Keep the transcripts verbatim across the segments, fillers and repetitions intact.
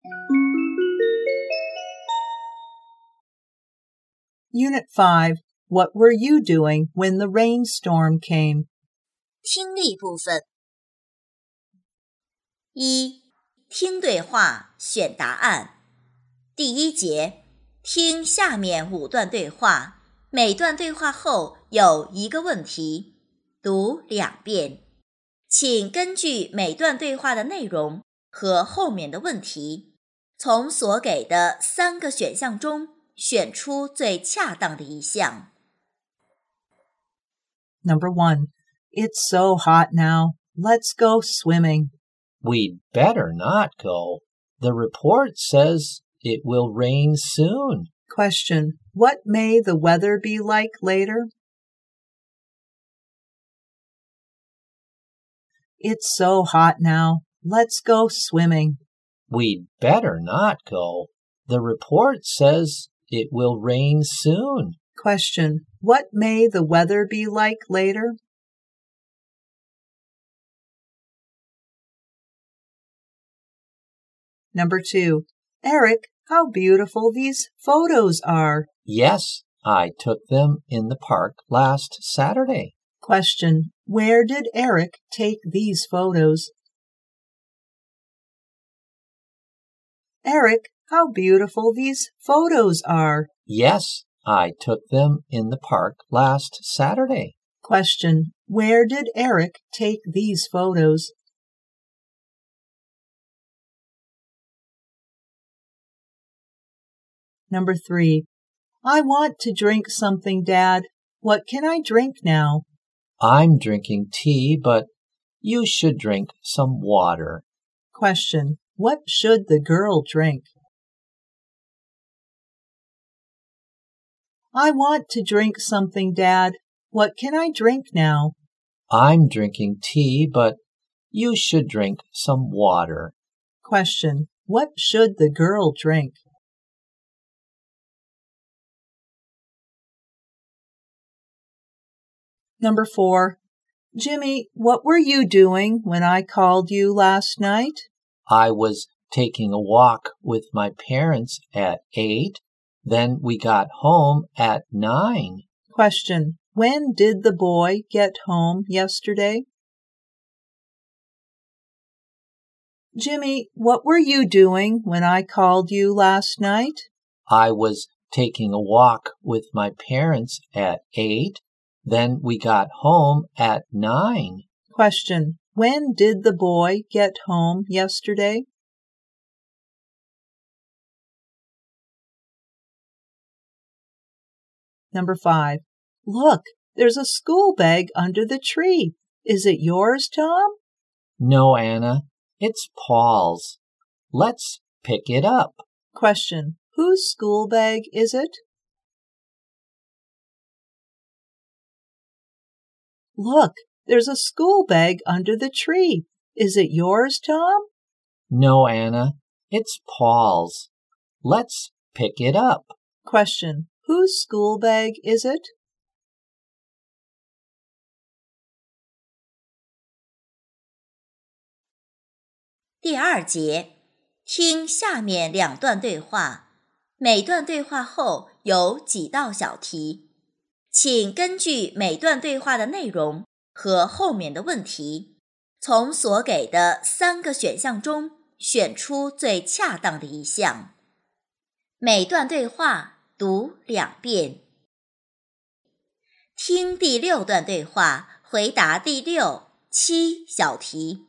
Unit five. What were you doing when the rainstorm came? 听力部分。一、听对话，选答案。第一节，听下面五段对话，每段对话后有一个问题，读两遍。请根据每段对话的内容和后面的问题，从所给的三个选项中选出最恰当的一项。 Number one. It's so hot now. Let's go swimming. We'd better not go. The report says it will rain soon. Question. What may the weather be like later? It's so hot now. Let's go swimming. We'd better not go. The report says it will rain soon. Question. What may the weather be like later? Number two. Eric, how beautiful these photos are. Yes, I took them in the park last Saturday. Question. Where did Eric take these photos? Eric, how beautiful these photos are. Yes, I took them in the park last Saturday. Question. Where did Eric take these photos? Number three. I want to drink something, Dad. What can I drink now? I'm drinking tea, but you should drink some water. Question. What should the girl drink? I want to drink something, Dad. What can I drink now? I'm drinking tea, but you should drink some water. Question. What should the girl drink? Number four. Jimmy, what were you doing when I called you last night? I was taking a walk with my parents at eight. Then we got home at nine. Question. When did the boy get home yesterday? Jimmy, what were you doing when I called you last night? I was taking a walk with my parents at eight. Then we got home at nine. Question. When did the boy get home yesterday? Number five. Look, there's a school bag under the tree. Is it yours, Tom? No, Anna. It's Paul's. Let's pick it up. Question. Whose school bag is it? Look, there's a school bag under the tree. Is it yours, Tom? No, Anna. It's Paul's. Let's pick it up. Question. Whose school bag is it? 《第二节，听下面两段对话，每段对话后有几道小题，请根据每段对话的内容和后面的问题，从所给的三个选项中选出最恰当的一项。每段对话读两遍。听第六段对话，回答第六、七小题。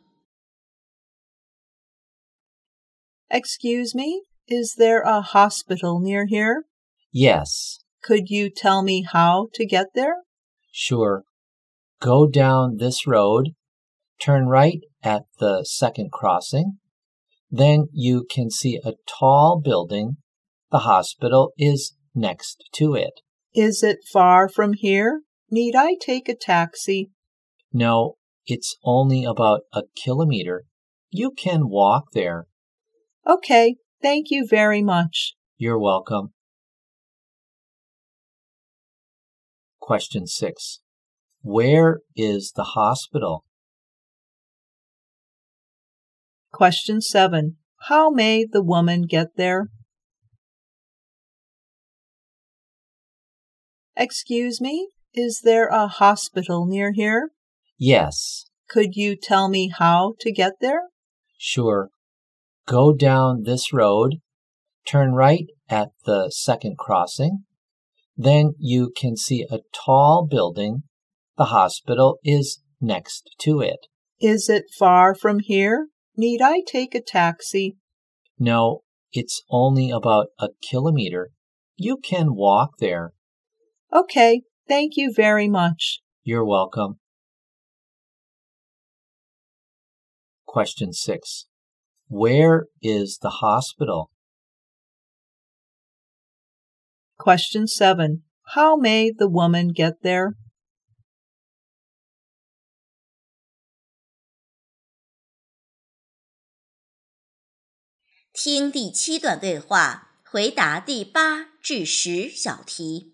Excuse me, is there a hospital near here? Yes. Could you tell me how to get there? Sure. Go down this road, turn right at the second crossing. Then you can see a tall building. The hospital is next to it. Is it far from here? Need I take a taxi? No, it's only about a kilometer. You can walk there. Okay, thank you very much. You're welcome. Question six. Where is the hospital? Question seven. How may the woman get there? Excuse me, is there a hospital near here? Yes. Could you tell me how to get there? Sure. Go down this road, turn right at the second crossing. Then you can see a tall building. The hospital is next to it. Is it far from here? Need I take a taxi? No, it's only about a kilometer. You can walk there. Okay, thank you very much. You're welcome. Question six. Where is the hospital? Question seven. How may the woman get there? "听第七段对话，回答第八至十小题。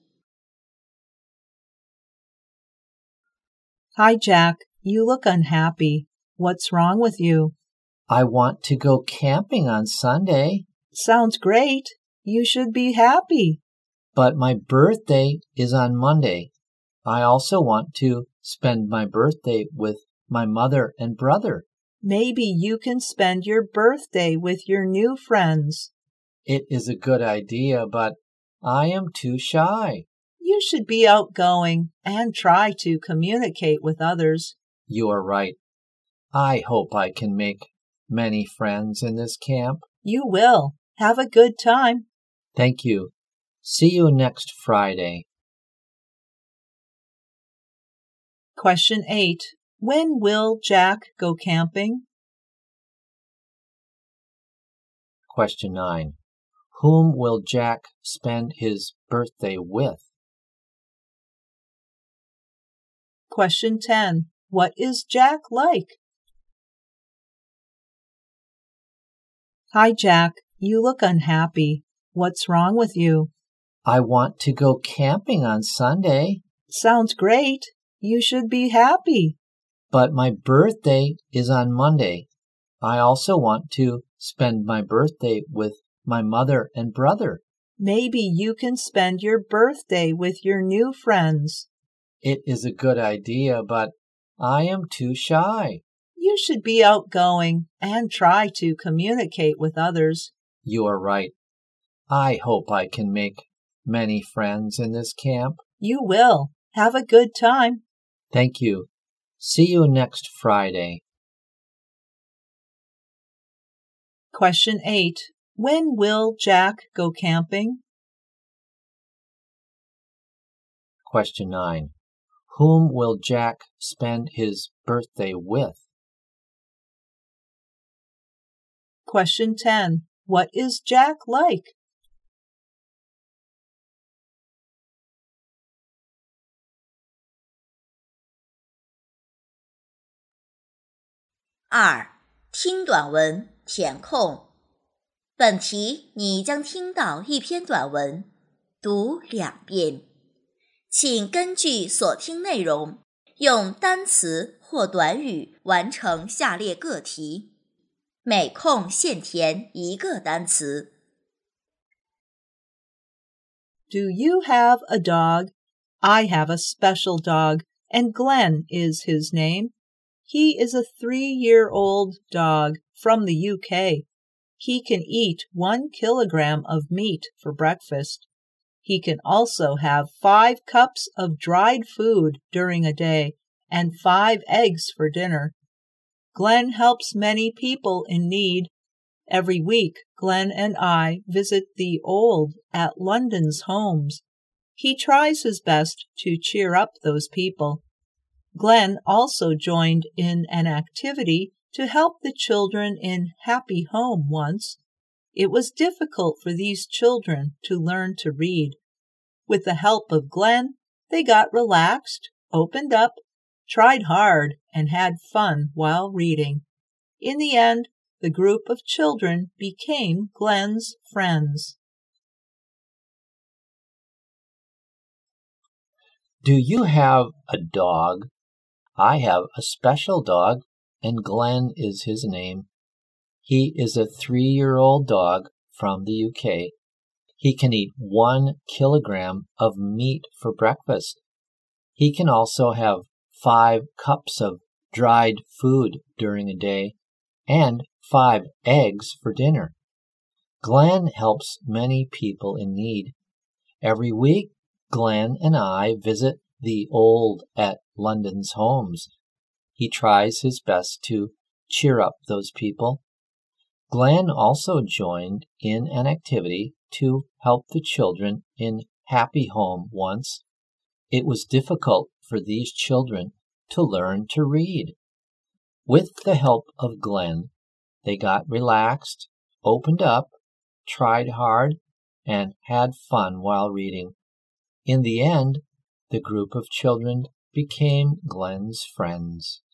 Hi, Jack. You look unhappy. What's wrong with you? I want to go camping on Sunday. Sounds great. You should be happy. But my birthday is on Monday. I also want to spend my birthday with my mother and brother. Maybe you can spend your birthday with your new friends. It is a good idea, but I am too shy. You should be outgoing and try to communicate with others. You are right. I hope I can make many friends in this camp. You will. Have a good time. Thank you. See you next Friday. Question eight. When will Jack go camping? Question nine. Whom will Jack spend his birthday with? Question ten. What is Jack like? Hi, Jack. You look unhappy. What's wrong with you? I want to go camping on Sunday. Sounds great. You should be happy. But my birthday is on Monday. I also want to spend my birthday with my mother and brother. Maybe you can spend your birthday with your new friends. It is a good idea, but I am too shy. You should be outgoing and try to communicate with others. You are right. I hope I can make many friends in this camp. You will. Have a good time. Thank you. See you next Friday. Question eight. When will Jack go camping? Question nine. Whom will Jack spend his birthday with? Question ten. What is Jack like? 二、听短文，填空。本题你将听到一篇短文，读两遍。请根据所听内容，用单词或短语完成下列个题。每空限填一个单词。 Do you have a dog? I have a special dog, and Glenn is his name. He is a three-year-old dog from the U K. He can eat one kilogram of meat for breakfast. He can also have five cups of dried food during a day and five eggs for dinner. Glenn helps many people in need. Every week, Glenn and I visit the old at London's homes. He tries his best to cheer up those people. Glenn also joined in an activity to help the children in Happy Home once. It was difficult for these children to learn to read. With the help of Glenn, they got relaxed, opened up, tried hard, and had fun while reading. In the end, the group of children became Glenn's friends. Do you have a dog? I have a special dog, and Glenn is his name. He is a three-year-old dog from the U K. He can eat one kilogram of meat for breakfast. He can also have five cups of dried food during a day and five eggs for dinner. Glenn helps many people in need. Every week, Glenn and I visit the old at London's homes. He tries his best to cheer up those people. Glenn also joined in an activity to help the children in Happy Home once. It was difficult for these children to learn to read. With the help of Glenn, they got relaxed, opened up, tried hard, and had fun while reading. In the end, the group of children became Glenn's friends.